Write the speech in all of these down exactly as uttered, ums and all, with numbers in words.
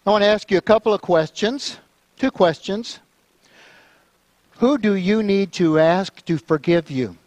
I want to ask you a couple of questions, two questions. Who do you need to ask to forgive you?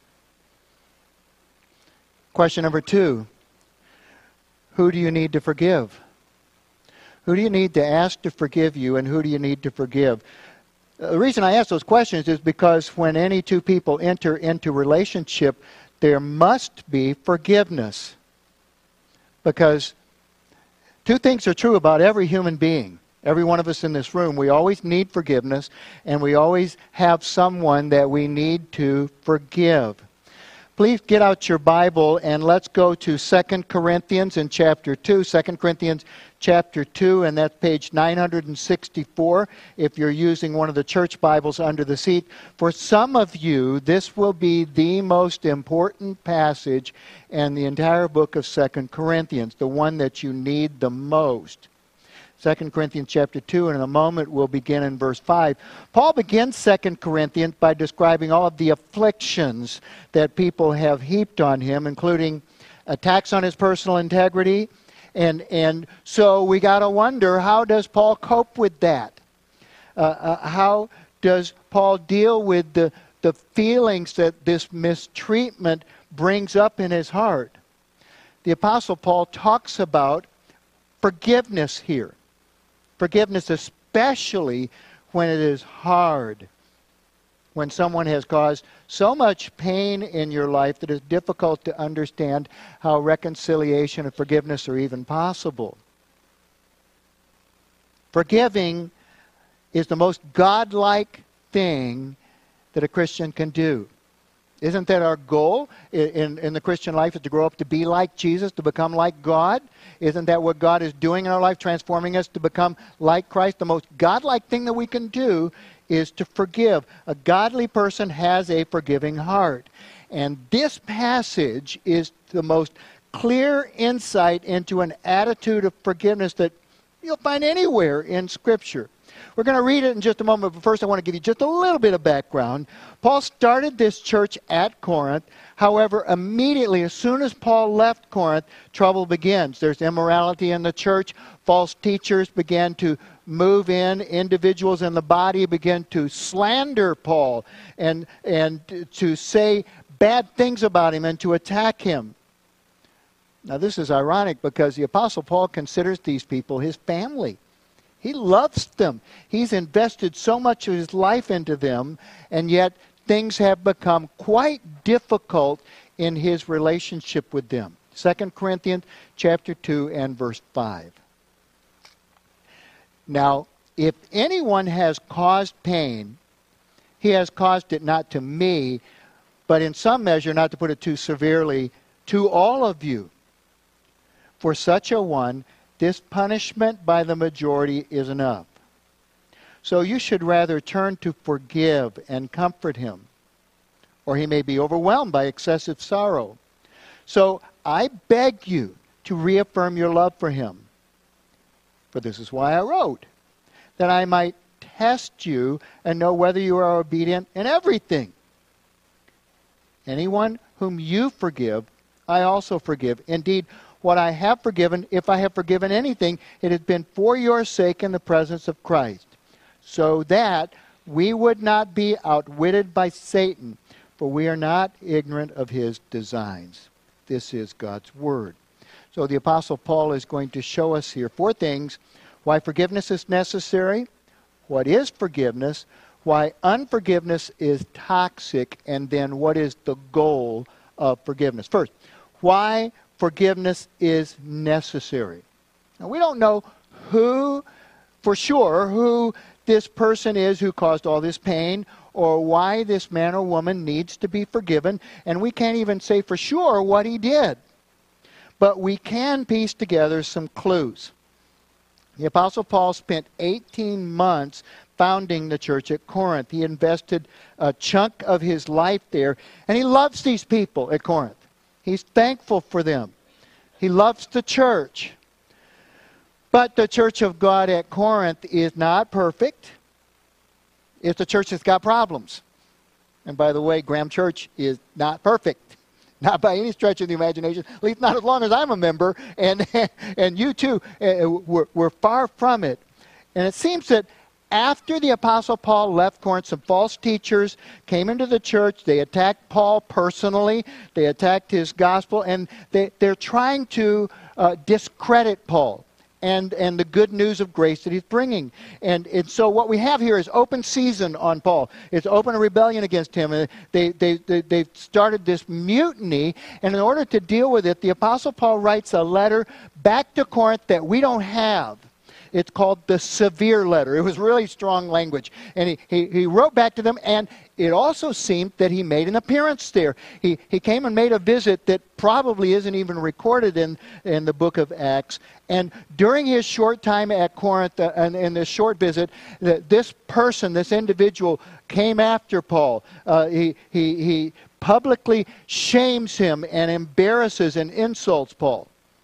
Question number two, who do you need to forgive? Who do you need to ask to forgive you, and who do you need to forgive? The reason I ask those questions is because when any two people enter into relationship, there must be forgiveness. Because two things are true about every human being. Every one of us in this room, we always need forgiveness, and we always have someone that we need to forgive. Please get out your Bible and let's go to Second Corinthians in chapter two. Second Corinthians chapter two, and that's page nine hundred sixty-four if you're using one of the church Bibles under the seat. For some of you, this will be the most important passage in the entire book of Second Corinthians, the one that you need the most. Second Corinthians chapter two, and in a moment we'll begin in verse five. Paul begins Second Corinthians by describing all of the afflictions that people have heaped on him, including attacks on his personal integrity. And, and so we got to wonder, how does Paul cope with that? Uh, uh, how does Paul deal with the, the feelings that this mistreatment brings up in his heart? The Apostle Paul talks about forgiveness here. Forgiveness, especially when it is hard. When someone has caused so much pain in your life that it's difficult to understand how reconciliation and forgiveness are even possible. Forgiving is the most godlike thing that a Christian can do. Isn't that our goal in, in the Christian life, is to grow up to be like Jesus, to become like God? Isn't that what God is doing in our life, transforming us to become like Christ? The most godlike thing that we can do is to forgive. A godly person has a forgiving heart. And this passage is the most clear insight into an attitude of forgiveness that you'll find anywhere in Scripture. We're going to read it in just a moment, but first I want to give you just a little bit of background. Paul started this church at Corinth. However, immediately, as soon as Paul left Corinth, trouble begins. There's immorality in the church. False teachers began to move in. Individuals in the body began to slander Paul and, and to say bad things about him and to attack him. Now, this is ironic because the Apostle Paul considers these people his family. He loves them. He's invested so much of his life into them, and yet things have become quite difficult in his relationship with them. Second Corinthians chapter two and verse five. Now, if anyone has caused pain, he has caused it not to me, but in some measure, not to put it too severely, to all of you. For such a one, this punishment by the majority is enough. So you should rather turn to forgive and comfort him, or he may be overwhelmed by excessive sorrow. So I beg you to reaffirm your love for him. For this is why I wrote, that I might test you and know whether you are obedient in everything. Anyone whom you forgive, I also forgive. Indeed, what I have forgiven, if I have forgiven anything, it has been for your sake in the presence of Christ, so that we would not be outwitted by Satan, for we are not ignorant of his designs. This is God's Word. So the Apostle Paul is going to show us here four things: why forgiveness is necessary, what is forgiveness, why unforgiveness is toxic, and then what is the goal of forgiveness. First, why forgiveness is necessary. Now, we don't know who, for sure, who this person is who caused all this pain, or why this man or woman needs to be forgiven, and we can't even say for sure what he did. But we can piece together some clues. The Apostle Paul spent eighteen months founding the church at Corinth. He invested a chunk of his life there, and he loves these people at Corinth. He's thankful for them. He loves the church. But the church of God at Corinth is not perfect. It's a church that's got problems. And by the way, Graham Church is not perfect. Not by any stretch of the imagination, at least not as long as I'm a member, and, and you too, uh, we're, we're far from it. And it seems that after the Apostle Paul left Corinth, some false teachers came into the church. They attacked Paul personally. They attacked his gospel, and they, they're trying to uh, discredit Paul and, and the good news of grace that he's bringing. And, and so what we have here is open season on Paul. It's open rebellion against him. And they, they, they, they've started this mutiny, and in order to deal with it, the Apostle Paul writes a letter back to Corinth that we don't have. It's called the severe letter. It was really strong language. And he, he, he wrote back to them, and it also seemed that he made an appearance there. He, he came and made a visit that probably isn't even recorded in, in the book of Acts. And during his short time at Corinth, uh, and in this short visit, uh, this person, this individual, came after Paul. Uh, he, he, he publicly shames him and embarrasses and insults Paul.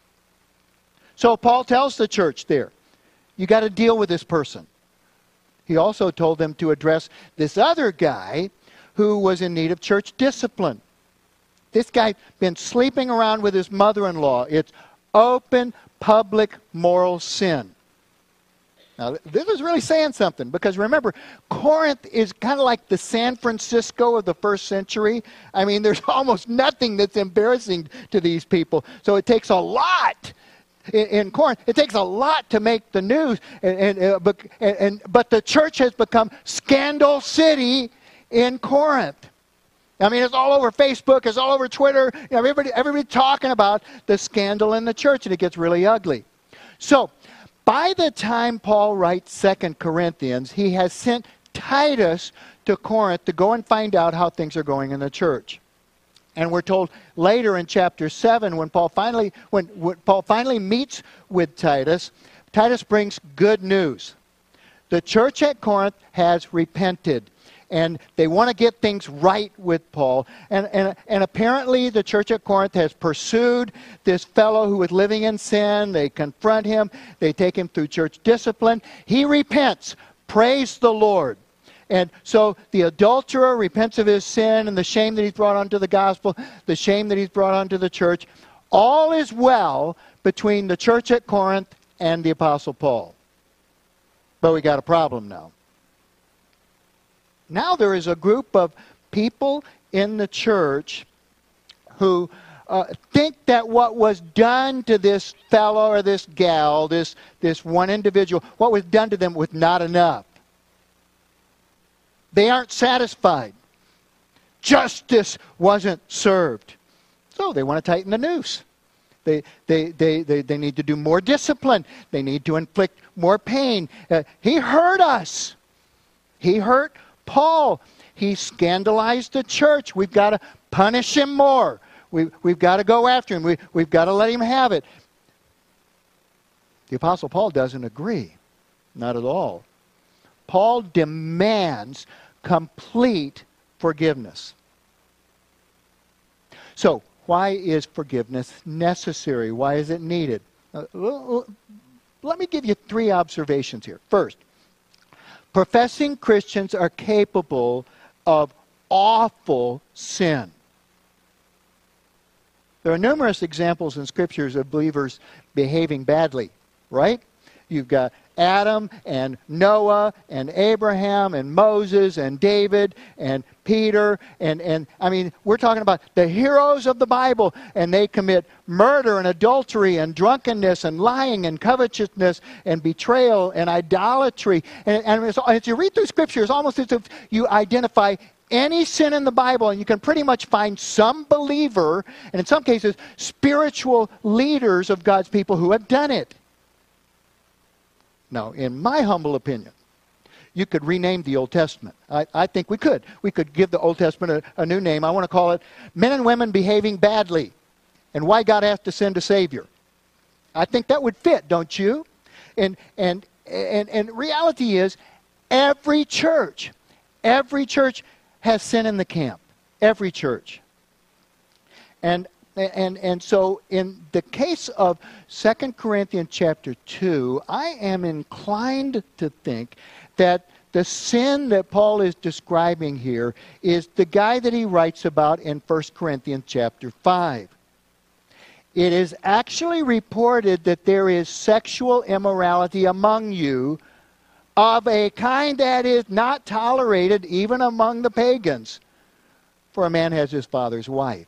So Paul tells the church there, you got to deal with this person. He also told them to address this other guy who was in need of church discipline. This guy's been sleeping around with his mother-in-law. It's open, public, moral sin. Now, this is really saying something, because remember, Corinth is kind of like the San Francisco of the first century. I mean, there's almost nothing that's embarrassing to these people. So it takes a lot. In, in Corinth, it takes a lot to make the news, and, and, uh, but, and, and, but the church has become Scandal City in Corinth. I mean, it's all over Facebook, it's all over Twitter. You know, everybody, everybody talking about the scandal in the church, and it gets really ugly. So, by the time Paul writes Second Corinthians, he has sent Titus to Corinth to go and find out how things are going in the church. And we're told later in chapter seven, when Paul finally when, when Paul finally meets with Titus, Titus brings good news. The church at Corinth has repented, and they want to get things right with Paul. And, and, and apparently the church at Corinth has pursued this fellow who was living in sin. They confront him. They take him through church discipline. He repents. Praise the Lord. And so the adulterer repents of his sin and the shame that he's brought onto the gospel, the shame that he's brought onto the church. All is well between the church at Corinth and the Apostle Paul. But we got a problem now. Now there is a group of people in the church who uh, think that what was done to this fellow or this gal, this, this one individual, what was done to them was not enough. They aren't satisfied. Justice wasn't served. So they want to tighten the noose. They, they, they, they, they need to do more discipline. They need to inflict more pain. Uh, he hurt us. He hurt Paul. He scandalized the church. We've got to punish him more. We, we've got to go after him. We, we've got to let him have it. The Apostle Paul doesn't agree. Not at all. Paul demands complete forgiveness. So, why is forgiveness necessary? Why is it needed? Uh, let me give you three observations here. First, professing Christians are capable of awful sin. There are numerous examples in Scriptures of believers behaving badly, right? You've got Adam and Noah and Abraham and Moses and David and Peter. And, and I mean, we're talking about the heroes of the Bible, and they commit murder and adultery and drunkenness and lying and covetousness and betrayal and idolatry. And, and as you read through Scripture, it's almost as if you identify any sin in the Bible, and you can pretty much find some believer, and in some cases, spiritual leaders of God's people who have done it. Now, in my humble opinion, you could rename the Old Testament. I, I think we could. We could give the Old Testament a, a new name. I want to call it Men and Women Behaving Badly and Why God Has to Send a Savior. I think that would fit, don't you? And, and, and, and reality is, every church, every church has sin in the camp. Every church. And And, and so in the case of Second Corinthians chapter two, I am inclined to think that The sin that Paul is describing here is the guy that he writes about in First Corinthians chapter five. It is actually reported that there is sexual immorality among you of a kind that is not tolerated even among the pagans. For a man has his father's wife.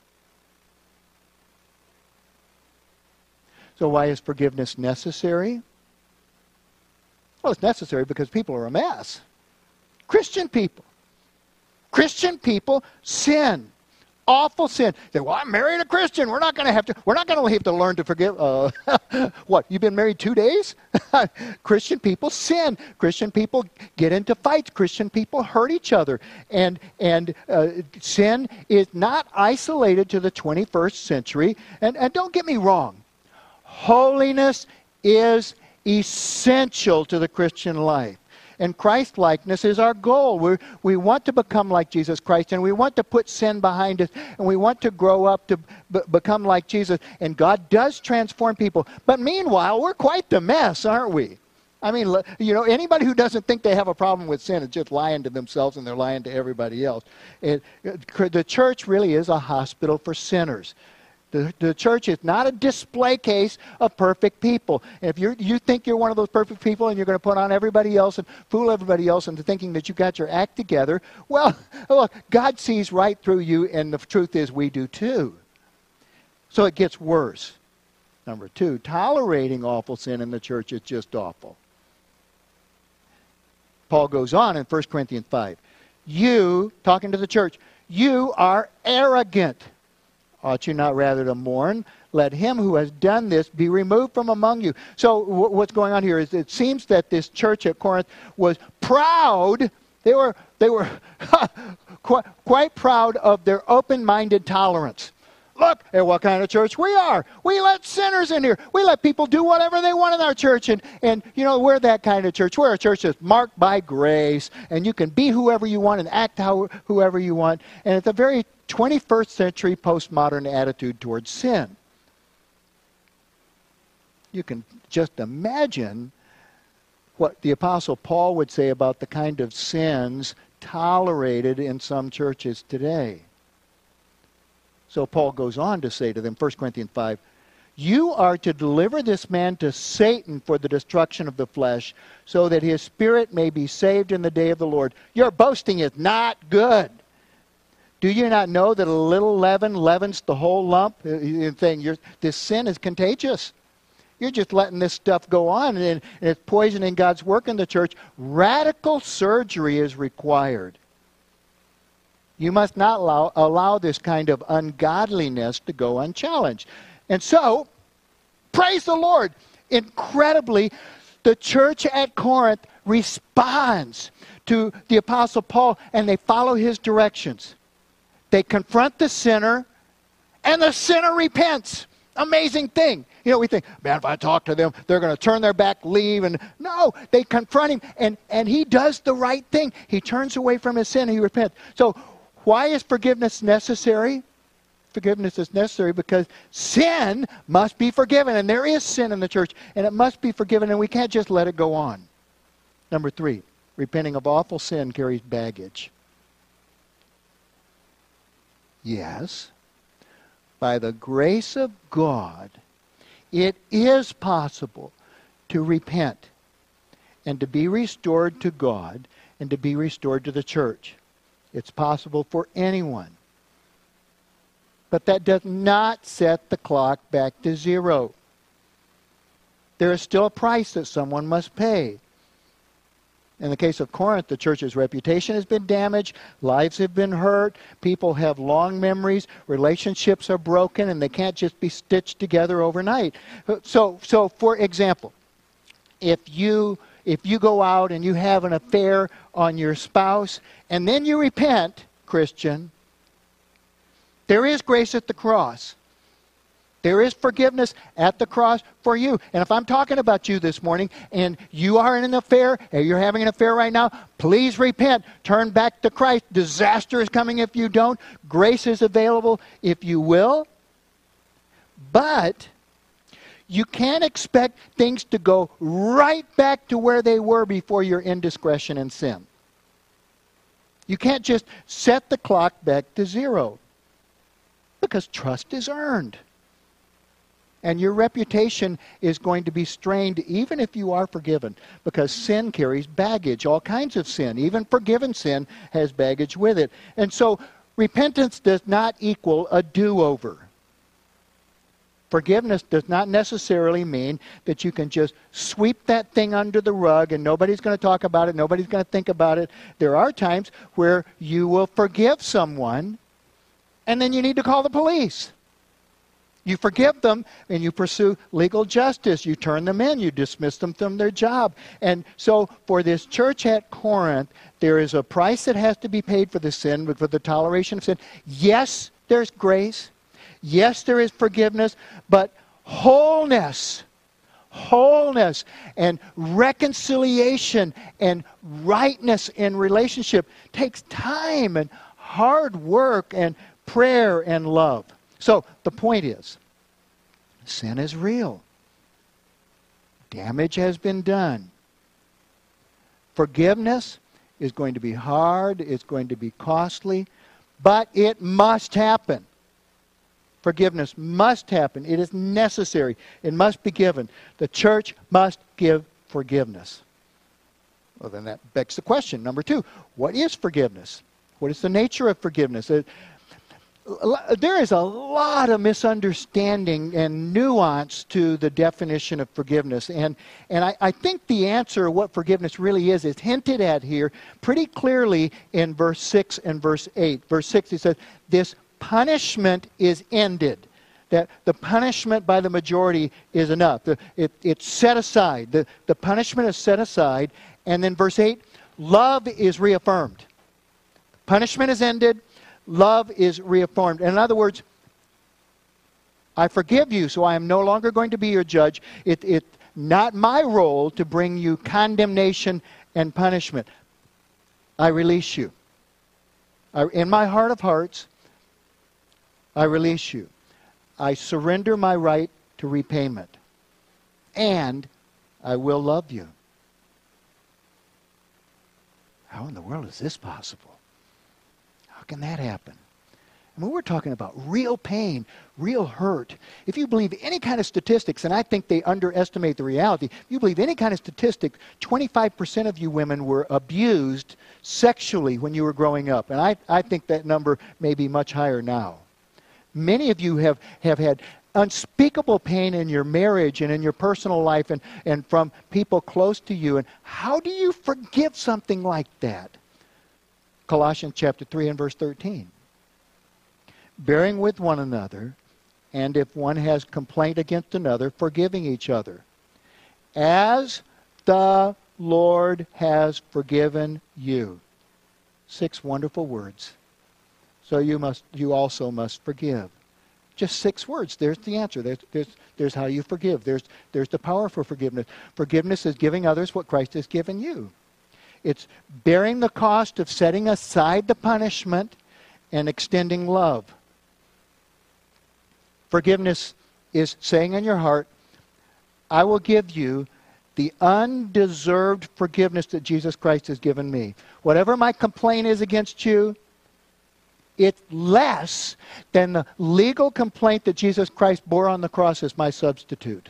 So why is forgiveness necessary? Well, it's necessary because people are a mess. Christian people. Christian people sin. Awful sin. They say, well, I'm married a Christian. We're not going to have to, we're not going to have to learn to forgive. Uh, what, you've been married two days? Christian people sin. Christian people get into fights. Christian people hurt each other. And, and uh, sin is not isolated to the twenty-first century. And, and don't get me wrong. Holiness is essential to the Christian life. And Christ-likeness is our goal. we we want to become like Jesus Christ, and we want to put sin behind us, and we want to grow up to b become like Jesus. And God does transform people. But meanwhile, we're quite the mess, aren't we? I mean, you know, anybody who doesn't think they have a problem with sin is just lying to themselves, and they're lying to everybody else. It, the church really is a hospital for sinners. The, the church is not a display case of perfect people. And if you're, you think you're one of those perfect people and you're going to put on everybody else and fool everybody else into thinking that you've got your act together, well, look, God sees right through you, and the truth is we do too. So it gets worse. Number two, tolerating awful sin in the church is just awful. Paul goes on in First Corinthians five. You, talking to the church, you are arrogant. Ought you not rather to mourn? Let him who has done this be removed from among you. So w what's going on here is it seems that this church at Corinth was proud. They were, they were quite, quite proud of their open-minded tolerance. Look at what kind of church we are. We let sinners in here. We let people do whatever they want in our church. And, and you know, we're that kind of church. We're a church that's marked by grace. And you can be whoever you want and act how, whoever you want. And it's a very twenty-first century postmodern attitude towards sin. You can just imagine what the Apostle Paul would say about the kind of sins tolerated in some churches today. So Paul goes on to say to them, First Corinthians five, you are to deliver this man to Satan for the destruction of the flesh, so that his spirit may be saved in the day of the Lord. Your boasting is not good. Do you not know that a little leaven leavens the whole lump? You're saying you're, this sin is contagious. You're just letting this stuff go on, and, and it's poisoning God's work in the church. Radical surgery is required. You must not allow, allow this kind of ungodliness to go unchallenged. And so, praise the Lord, incredibly, the church at Corinth responds to the Apostle Paul, and they follow his directions. They confront the sinner, and the sinner repents. Amazing thing. You know, we think, man, if I talk to them, they're going to turn their back, leave. And no, they confront him, and, and he does the right thing. He turns away from his sin, and he repents. So why is forgiveness necessary? Forgiveness is necessary because sin must be forgiven. And there is sin in the church, and it must be forgiven, and we can't just let it go on. Number three, repenting of awful sin carries baggage. Yes, by the grace of God, it is possible to repent and to be restored to God and to be restored to the church. It's possible for anyone. But that does not set the clock back to zero. There is still a price that someone must pay. In the case of Corinth, the church's reputation has been damaged, lives have been hurt, people have long memories, relationships are broken, and they can't just be stitched together overnight. So, so for example, if you, if you go out and you have an affair on your spouse, and then you repent, Christian, there is grace at the cross. There is forgiveness at the cross for you. And if I'm talking about you this morning and you are in an affair, or you're having an affair right now, please repent. Turn back to Christ. Disaster is coming if you don't. Grace is available if you will. But You can't expect things to go right back to where they were before your indiscretion and sin. You can't just set the clock back to zero, because trust is earned. And your reputation is going to be strained even if you are forgiven, because sin carries baggage, all kinds of sin. Even forgiven sin has baggage with it. And so repentance does not equal a do-over. Forgiveness does not necessarily mean that you can just sweep that thing under the rug and nobody's going to talk about it, nobody's going to think about it. There are times where you will forgive someone and then you need to call the police. You forgive them and you pursue legal justice. You turn them in. You dismiss them from their job. And so for this church at Corinth, there is a price that has to be paid for the sin, for the toleration of sin. Yes, there's grace. Yes, there is forgiveness. But wholeness, wholeness and reconciliation and rightness in relationship takes time and hard work and prayer and love. So the point is, sin is real. Damage has been done. Forgiveness is going to be hard, it's going to be costly, but it must happen. Forgiveness must happen. It is necessary. It must be given. The church must give forgiveness. Well, then that begs the question, number two, what is forgiveness? What is the nature of forgiveness? It, There is a lot of misunderstanding and nuance to the definition of forgiveness. And, and I, I think the answer, what forgiveness really is, is hinted at here pretty clearly in verse six and verse eight. Verse six, he says, this punishment is ended. That the punishment by the majority is enough. The, it, it's set aside. The, the punishment is set aside. And then verse eight, love is reaffirmed. Punishment is ended. Love is reaffirmed. In other words, I forgive you, so I am no longer going to be your judge. It's it, not my role to bring you condemnation and punishment. I release you. I, in my heart of hearts, I release you. I surrender my right to repayment. And I will love you. How in the world is this possible? How can that happen? I mean, we're talking about real pain, real hurt. If you believe any kind of statistics, and I think they underestimate the reality, if you believe any kind of statistic, twenty-five percent of you women were abused sexually when you were growing up. And I, I think that number may be much higher now. Many of you have, have had unspeakable pain in your marriage and in your personal life and, and from people close to you. And how do you forgive something like that? Colossians chapter three and verse thirteen. Bearing with one another, and if one has complaint against another, forgiving each other. As the Lord has forgiven you. Six wonderful words. So you must, you also must forgive. Just six words. There's the answer. There's, there's, there's how you forgive. There's, there's the power for forgiveness. Forgiveness is giving others what Christ has given you. It's bearing the cost of setting aside the punishment and extending love. Forgiveness is saying in your heart, I will give you the undeserved forgiveness that Jesus Christ has given me. Whatever my complaint is against you, it's less than the legal complaint that Jesus Christ bore on the cross as my substitute.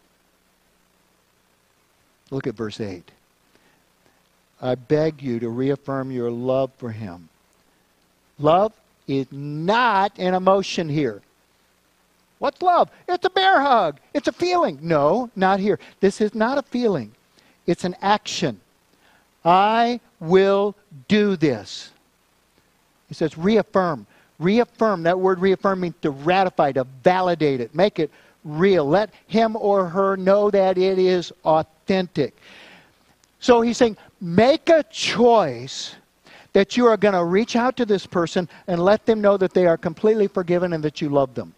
Look at verse eight. I beg you to reaffirm your love for him. Love is not an emotion here. What's love? It's a bear hug. It's a feeling. No, not here. This is not a feeling. It's an action. I will do this. He says reaffirm. Reaffirm. That word reaffirm means to ratify, to validate it. Make it real. Let him or her know that it is authentic. So he's saying, make a choice that you are going to reach out to this person and let them know that they are completely forgiven and that you love them.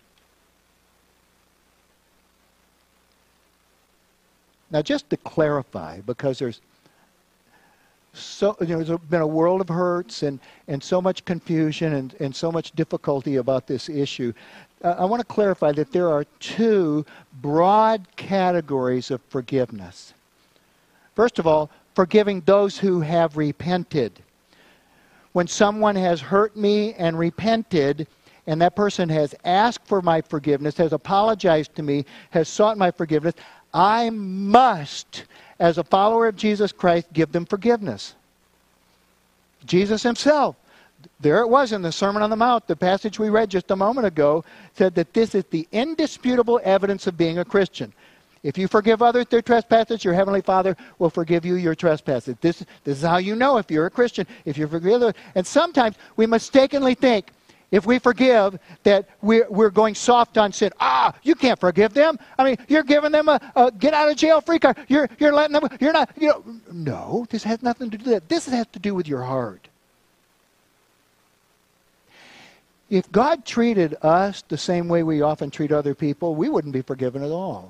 Now just to clarify, because there's so, you know, there's been a world of hurts and, and so much confusion and, and so much difficulty about this issue. Uh, I want to clarify that there are two broad categories of forgiveness. First of all, forgiving those who have repented. When someone has hurt me and repented, and that person has asked for my forgiveness, has apologized to me, has sought my forgiveness, I must, as a follower of Jesus Christ, give them forgiveness. Jesus himself, there it was in the Sermon on the Mount, the passage we read just a moment ago, said that this is the indisputable evidence of being a Christian. If you forgive others their trespasses, your Heavenly Father will forgive you your trespasses. This, this is how you know if you're a Christian, if you forgive others. And sometimes we mistakenly think, if we forgive, that we're, we're going soft on sin. Ah, you can't forgive them. I mean, you're giving them a, a get out of jail free card. You're, you're letting them, you're not, you know. No, this has nothing to do with that. This has to do with your heart. If God treated us the same way we often treat other people, we wouldn't be forgiven at all.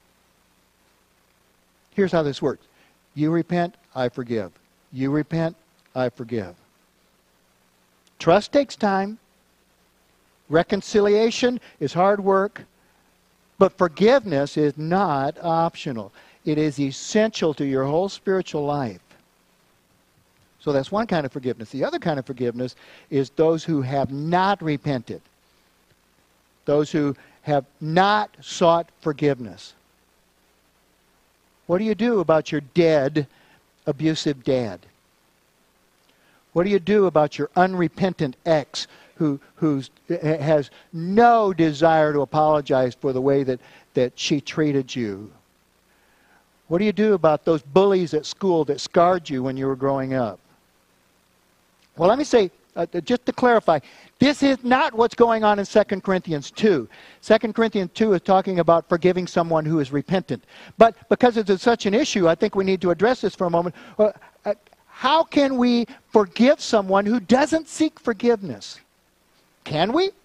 Here's how this works. You repent, I forgive. You repent, I forgive. Trust takes time. Reconciliation is hard work. But forgiveness is not optional. It is essential to your whole spiritual life. So that's one kind of forgiveness. The other kind of forgiveness is those who have not repented. Those who have not sought forgiveness. What do you do about your dead, abusive dad? What do you do about your unrepentant ex who who's, has no desire to apologize for the way that, that she treated you? What do you do about those bullies at school that scarred you when you were growing up? Well, let me say, uh, just to clarify, this is not what's going on in Second Corinthians two. Second Corinthians two is talking about forgiving someone who is repentant. But because it's such an issue, I think we need to address this for a moment. Uh, uh, how can we forgive someone who doesn't seek forgiveness? Can we?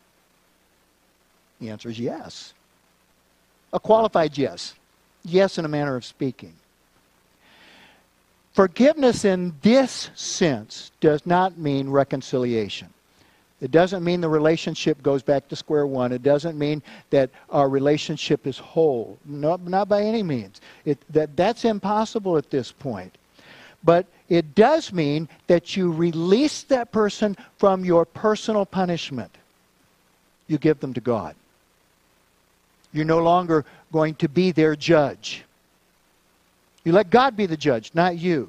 The answer is yes. A qualified yes. Yes in a manner of speaking. Forgiveness in this sense does not mean reconciliation. It doesn't mean the relationship goes back to square one. It doesn't mean that our relationship is whole. No, not by any means. It, that, that's impossible at this point. But it does mean that you release that person from your personal punishment. You give them to God. You're no longer going to be their judge. You let God be the judge, not you.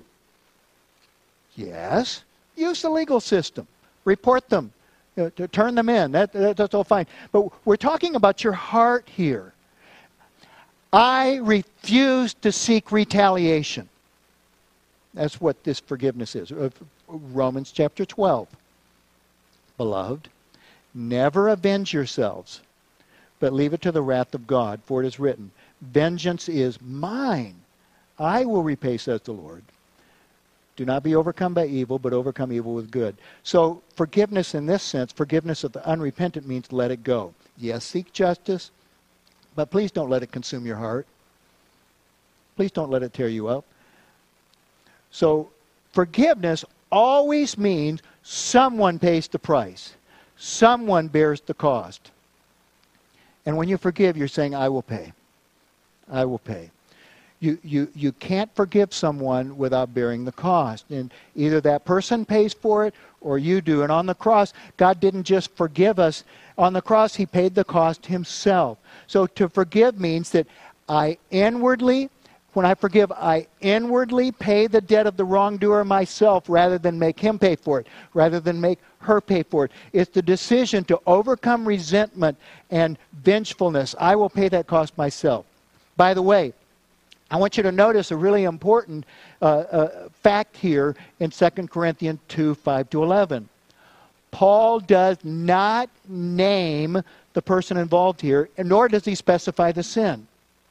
Yes, use the legal system. Report them. You know, to turn them in. That, that, that's all fine. But we're talking about your heart here. I refuse to seek retaliation. That's what this forgiveness is. Romans chapter twelve. Beloved, never avenge yourselves, but leave it to the wrath of God. For it is written, vengeance is mine. I will repay, says the Lord. Do not be overcome by evil, but overcome evil with good. So forgiveness in this sense, forgiveness of the unrepentant means let it go. Yes, seek justice, but please don't let it consume your heart. Please don't let it tear you up. So forgiveness always means someone pays the price. Someone bears the cost. And when you forgive, you're saying, I will pay. I will pay. You, you, you can't forgive someone without bearing the cost. And either that person pays for it or you do. And on the cross, God didn't just forgive us. On the cross, he paid the cost himself. So to forgive means that I inwardly, when I forgive, I inwardly pay the debt of the wrongdoer myself rather than make him pay for it, rather than make her pay for it. It's the decision to overcome resentment and vengefulness. I will pay that cost myself. By the way, I want you to notice a really important uh, uh, fact here in Second Corinthians two, five to eleven. Paul does not name the person involved here, nor does he specify the sin.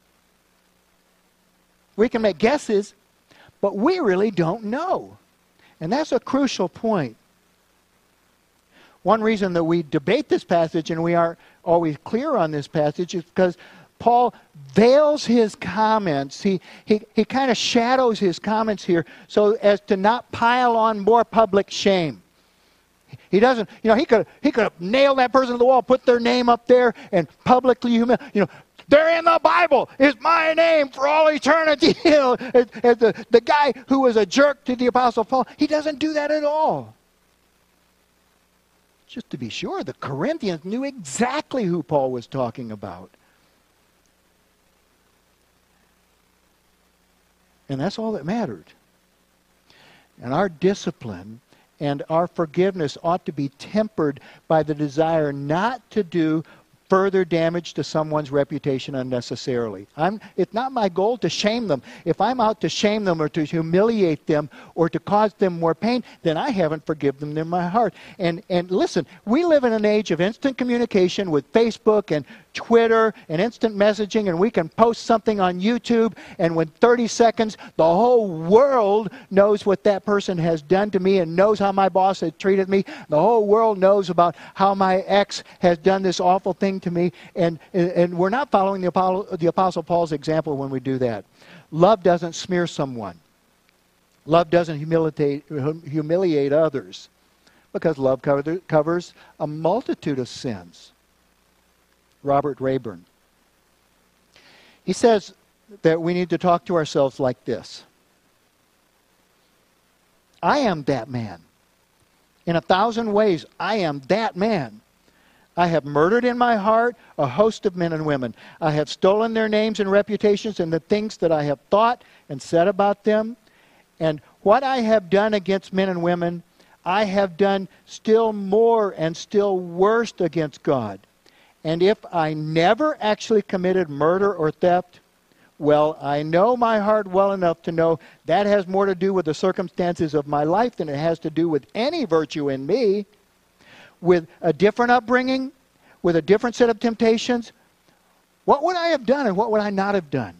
We can make guesses, but we really don't know. And that's a crucial point. One reason that we debate this passage and we aren't always clear on this passage is because Paul veils his comments. He, he, he kind of shadows his comments here so as to not pile on more public shame. He doesn't, you know, he could he could have nailed that person to the wall, put their name up there, and publicly humiliate, you know, they're in the Bible. It's my name for all eternity. You know, as, as the, the guy who was a jerk to the Apostle Paul, he doesn't do that at all. Just to be sure, the Corinthians knew exactly who Paul was talking about. And that's all that mattered. And our discipline and our forgiveness ought to be tempered by the desire not to do further damage to someone's reputation unnecessarily. I'm, it's not my goal to shame them. If I'm out to shame them or to humiliate them or to cause them more pain, then I haven't forgiven them in my heart. And, and listen, we live in an age of instant communication with Facebook and Twitter and instant messaging, and we can post something on YouTube, and within thirty seconds, the whole world knows what that person has done to me and knows how my boss has treated me. The whole world knows about how my ex has done this awful thing to me, and, and we're not following the Apostle, the Apostle Paul's example when we do that. Love doesn't smear someone. Love doesn't humiliate, humiliate others, because love cover, covers a multitude of sins. Robert Rayburn. He says that we need to talk to ourselves like this. I am that man. In a thousand ways, I am that man. I have murdered in my heart a host of men and women. I have stolen their names and reputations and the things that I have thought and said about them. And what I have done against men and women, I have done still more and still worse against God. And if I never actually committed murder or theft, well, I know my heart well enough to know that has more to do with the circumstances of my life than it has to do with any virtue in me. With a different upbringing, with a different set of temptations, what would I have done and what would I not have done?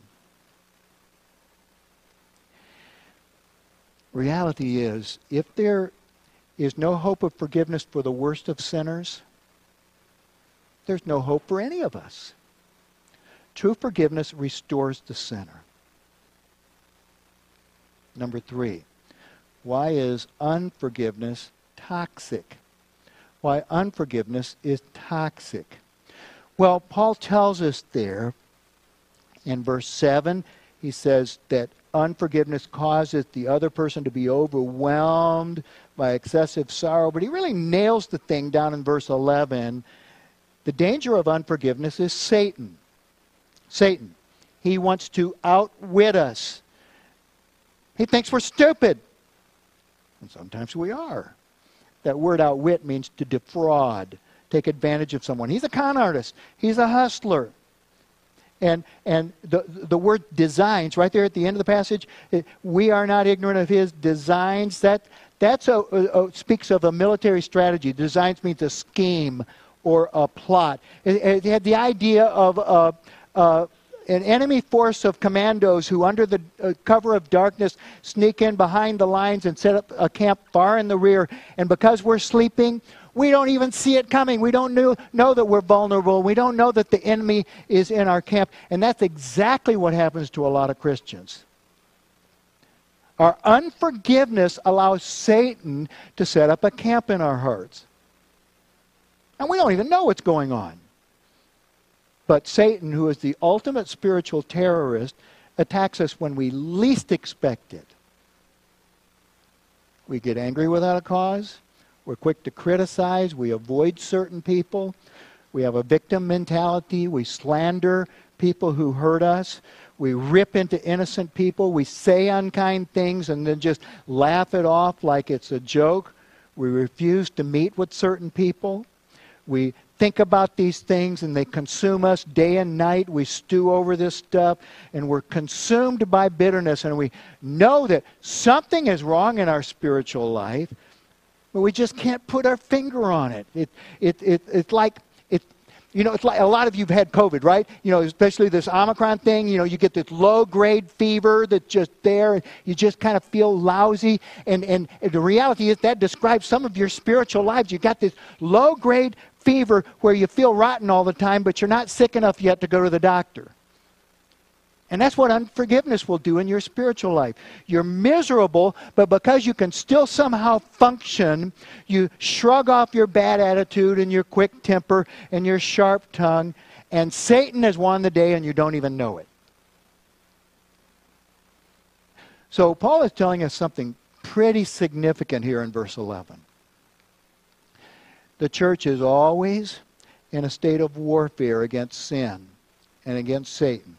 Reality is, if there is no hope of forgiveness for the worst of sinners, there's no hope for any of us. True forgiveness restores the sinner. Number three, why is unforgiveness toxic? Why unforgiveness is toxic? Well, Paul tells us there in verse seven, he says that unforgiveness causes the other person to be overwhelmed by excessive sorrow, but he really nails the thing down in verse eleven. The danger of unforgiveness is Satan. Satan. He wants to outwit us. He thinks we're stupid. And sometimes we are. That word outwit means to defraud, take advantage of someone. He's a con artist. He's a hustler. And and the the word designs, right there at the end of the passage, we are not ignorant of his designs. That that's a, a, a speaks of a military strategy. Designs means a scheme or a plot. It, it had the idea of uh, uh, an enemy force of commandos who, under the uh, cover of darkness, sneak in behind the lines and set up a camp far in the rear. And because we're sleeping, we don't even see it coming. We don't know, know that we're vulnerable. We don't know that the enemy is in our camp. And that's exactly what happens to a lot of Christians. Our unforgiveness allows Satan to set up a camp in our hearts. And we don't even know what's going on. But Satan, who is the ultimate spiritual terrorist, attacks us when we least expect it. We get angry without a cause. We're quick to criticize. We avoid certain people. We have a victim mentality. We slander people who hurt us. We rip into innocent people. We say unkind things and then just laugh it off like it's a joke. We refuse to meet with certain people. We think about these things and they consume us day and night. We stew over this stuff and we're consumed by bitterness, and we know that something is wrong in our spiritual life, but we just can't put our finger on it. It, it, it it's like, it, you know, it's like a lot of you have had COVID, right? You know, especially this Omicron thing. You know, you get this low-grade fever that's just there, and you just kind of feel lousy. And, and, and the reality is that describes some of your spiritual lives. You got this low-grade fever where you feel rotten all the time, but you're not sick enough yet to go to the doctor. And that's what unforgiveness will do in your spiritual life. You're miserable, but because you can still somehow function, you shrug off your bad attitude and your quick temper and your sharp tongue, and Satan has won the day and you don't even know it. So Paul is telling us something pretty significant here in verse eleven. The church is always in a state of warfare against sin and against Satan.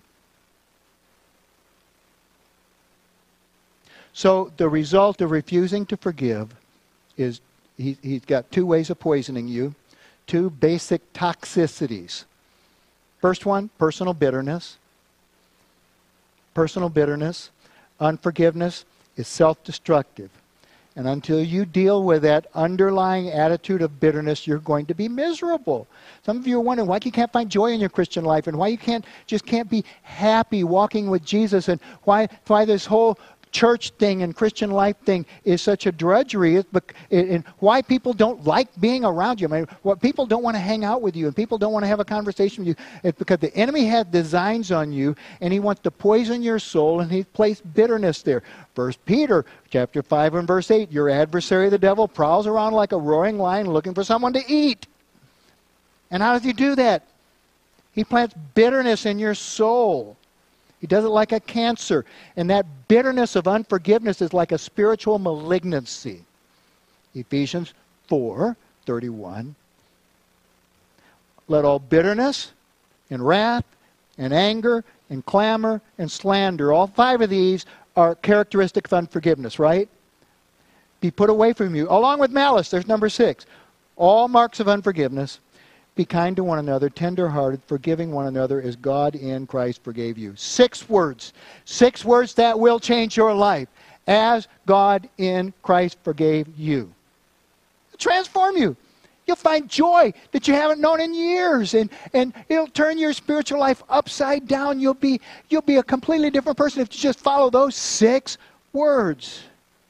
So the result of refusing to forgive is he, he's got two ways of poisoning you, two basic toxicities. First one, personal bitterness. Personal bitterness. Unforgiveness is self-destructive. And until you deal with that underlying attitude of bitterness, you're going to be miserable. Some of you are wondering why you can't find joy in your Christian life and why you can't just can't be happy walking with Jesus, and why why this whole church thing and Christian life thing is such a drudgery. It's bec- and why people don't like being around you. I mean, what people don't want to hang out with you and people don't want to have a conversation with you. It's because the enemy had designs on you and he wants to poison your soul, and he's placed bitterness there. First Peter chapter five and verse eight, your adversary the devil prowls around like a roaring lion looking for someone to eat. And how does he do that? He plants bitterness in your soul. He does it like a cancer. And that bitterness of unforgiveness is like a spiritual malignancy. Ephesians four thirty-one. Let all bitterness and wrath and anger and clamor and slander, all five of these are characteristic of unforgiveness, right? Be put away from you. Along with malice, there's number six. All marks of unforgiveness. Be kind to one another, tender-hearted, forgiving one another as God in Christ forgave you. Six words. Six words that will change your life. As God in Christ forgave you. Transform you. You'll find joy that you haven't known in years. And, and it'll turn your spiritual life upside down. You'll be, you'll be a completely different person if you just follow those six words.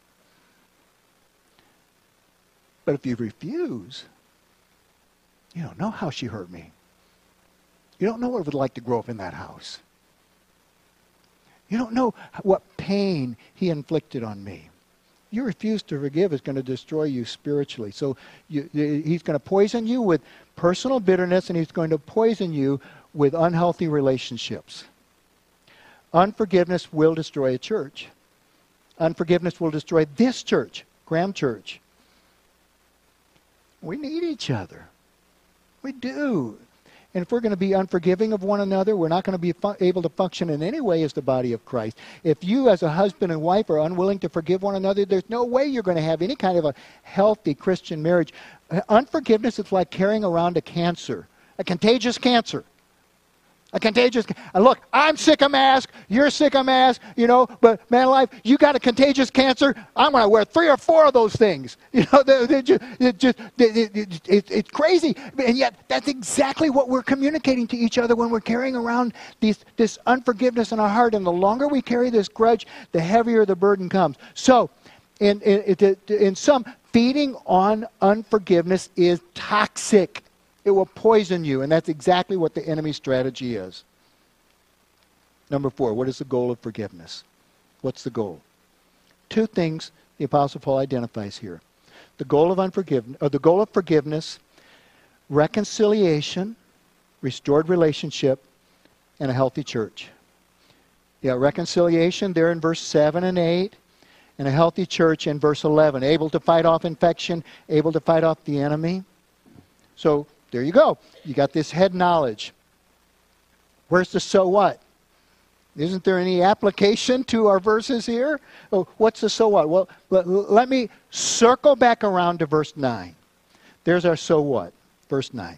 But if you refuse, you don't know how she hurt me. You don't know what it was like to grow up in that house. You don't know what pain he inflicted on me. You refuse to forgive is going to destroy you spiritually. So you, he's going to poison you with personal bitterness, and he's going to poison you with unhealthy relationships. Unforgiveness will destroy a church. Unforgiveness will destroy this church, Graham Church. We need each other. We do. And if we're going to be unforgiving of one another, we're not going to be fu- able to function in any way as the body of Christ. If you as a husband and wife are unwilling to forgive one another, there's no way you're going to have any kind of a healthy Christian marriage. Uh, unforgiveness is like carrying around a cancer, a contagious cancer. A contagious, uh, look, I'm sick of masks, you're sick of masks, you know, but man alive, you got a contagious cancer, I'm going to wear three or four of those things. You know, they, they just, it just, it, it, it, it's crazy. And yet, that's exactly what we're communicating to each other when we're carrying around these, this unforgiveness in our heart. And the longer we carry this grudge, the heavier the burden comes. So, in, in, in sum, feeding on unforgiveness is toxic. It will poison you, and that's exactly what the enemy's strategy is. Number four, what is the goal of forgiveness? What's the goal? Two things the Apostle Paul identifies here. The goal of unforgiveness, or the goal of forgiveness, reconciliation, restored relationship, and a healthy church. Yeah, reconciliation there in verse seven and eight, and a healthy church in verse eleven. Able to fight off infection, able to fight off the enemy. So, there you go. You got this head knowledge. Where's the so what? Isn't there any application to our verses here? Oh, what's the so what? Well, let, let me circle back around to verse nine. There's our so what. Verse nine.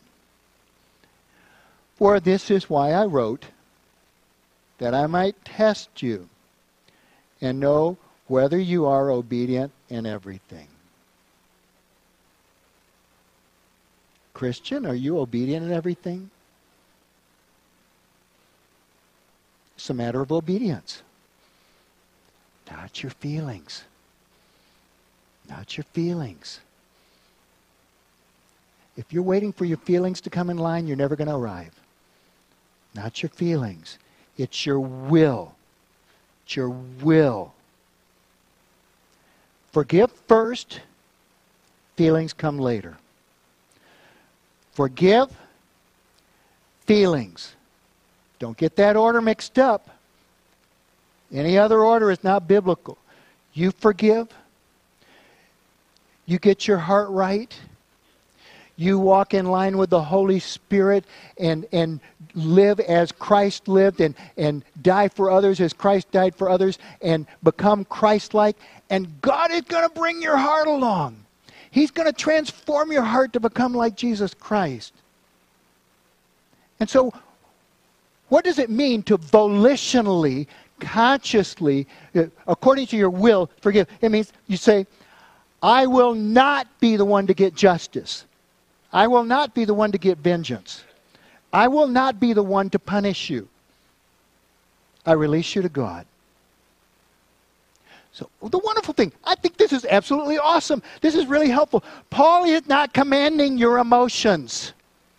For this is why I wrote, that I might test you and know whether you are obedient in everything. Christian, are you obedient in everything? It's a matter of obedience. Not your feelings. Not your feelings. If you're waiting for your feelings to come in line, you're never going to arrive. Not your feelings. It's your will. It's your will. Forgive first. Feelings come later. Forgive. Feelings. Don't get that order mixed up. Any other order is not biblical. You forgive. You get your heart right. You walk in line with the Holy Spirit and, and live as Christ lived and, and die for others as Christ died for others and become Christ-like. And God is going to bring your heart along. He's going to transform your heart to become like Jesus Christ. And so, what does it mean to volitionally, consciously, according to your will, forgive? It means you say, I will not be the one to get justice. I will not be the one to get vengeance. I will not be the one to punish you. I release you to God. So the wonderful thing, I think this is absolutely awesome. This is really helpful. Paul is not commanding your emotions.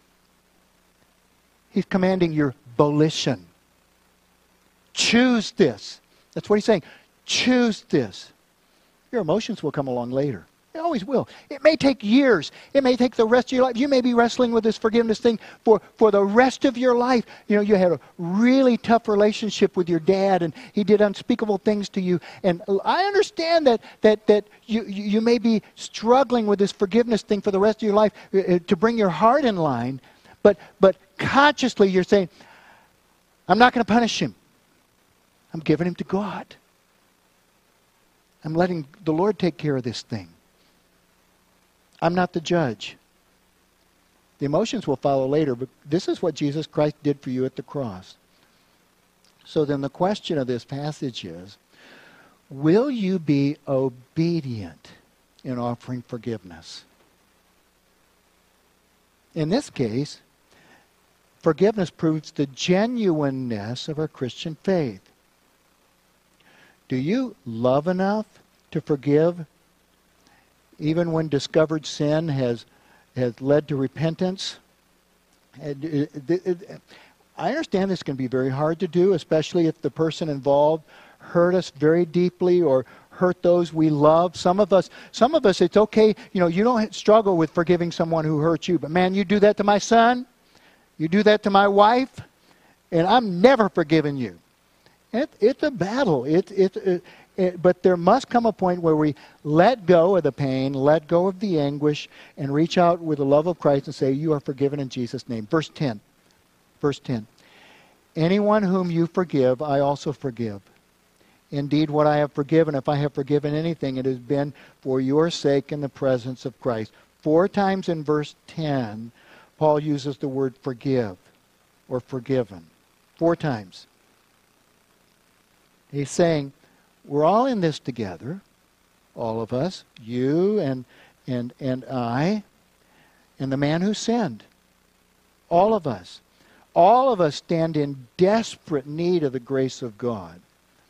He's commanding your volition. Choose this. That's what he's saying. Choose this. Your emotions will come along later. They always will. It may take years. It may take the rest of your life. You may be wrestling with this forgiveness thing for, for the rest of your life. You know, you had a really tough relationship with your dad, and he did unspeakable things to you. And I understand that that that you you may be struggling with this forgiveness thing for the rest of your life uh, to bring your heart in line. But but consciously, you're saying, I'm not going to punish him. I'm giving him to God. I'm letting the Lord take care of this thing. I'm not the judge. The emotions will follow later, but this is what Jesus Christ did for you at the cross. So then the question of this passage is, will you be obedient in offering forgiveness? In this case, forgiveness proves the genuineness of our Christian faith. Do you love enough to forgive even when discovered sin has has led to repentance? It, it, it, I understand this can be very hard to do, especially if the person involved hurt us very deeply or hurt those we love. Some of us, some of us, it's okay. You know, you don't struggle with forgiving someone who hurt you, but man, you do that to my son, you do that to my wife, and I'm never forgiving you. It, it's a battle. It, it, it, it, but there must come a point where we let go of the pain, let go of the anguish, and reach out with the love of Christ and say, you are forgiven in Jesus' name. Verse ten. Verse ten. Anyone whom you forgive, I also forgive. Indeed, what I have forgiven, if I have forgiven anything, it has been for your sake in the presence of Christ. Four times in verse ten, Paul uses the word forgive or forgiven. Four times. He's saying, we're all in this together, all of us, you and, and, and I, and the man who sinned. All of us. All of us stand in desperate need of the grace of God.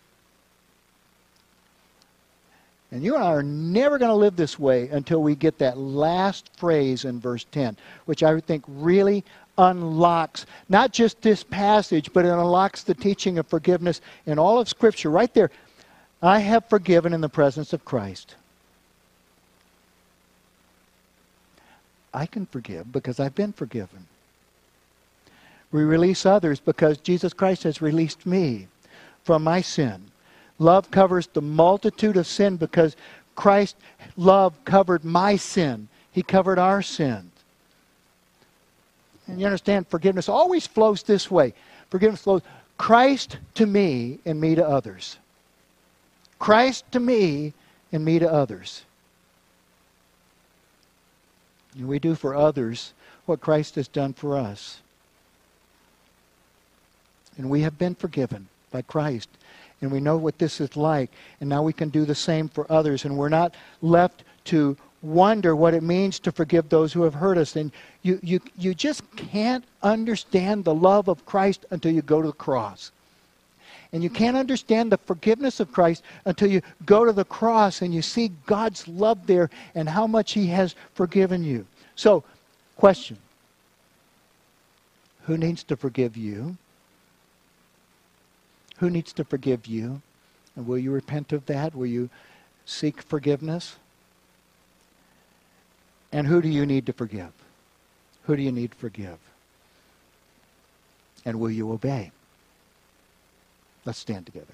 And you and I are never going to live this way until we get that last phrase in verse ten, which I think really unlocks not just this passage, but it unlocks the teaching of forgiveness in all of Scripture. Right there, I have forgiven in the presence of Christ. I can forgive because I've been forgiven. We release others because Jesus Christ has released me from my sin. Love covers the multitude of sin because Christ's love covered my sin. He covered our sins. And you understand, forgiveness always flows this way. Forgiveness flows Christ to me and me to others. Christ to me and me to others. And we do for others what Christ has done for us. And we have been forgiven by Christ. And we know what this is like. And now we can do the same for others. And we're not left to wonder what it means to forgive those who have hurt us. And you, you, you just can't understand the love of Christ until you go to the cross. And you can't understand the forgiveness of Christ until you go to the cross and you see God's love there and how much He has forgiven you. So, Question. Who needs to forgive you? Who needs to forgive you? And will you repent of that? Will you seek forgiveness? And who do you need to forgive? Who do you need to forgive? And will you obey? Let's stand together.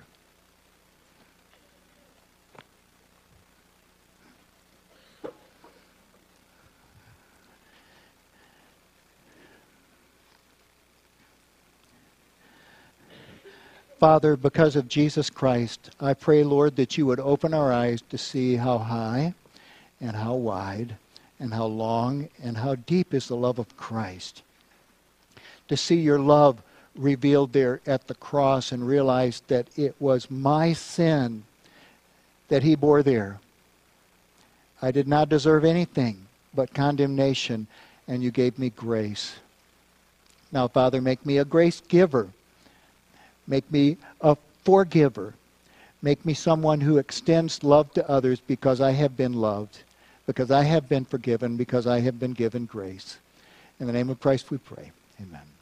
Father, because of Jesus Christ, I pray, Lord, that you would open our eyes to see how high and how wide and how long and how deep is the love of Christ. To see your love revealed there at the cross and realize that it was my sin that he bore there. I did not deserve anything but condemnation, and you gave me grace. Now, Father, make me a grace giver. Make me a forgiver. Make me someone who extends love to others because I have been loved, because I have been forgiven, because I have been given grace. In the name of Christ we pray. Amen.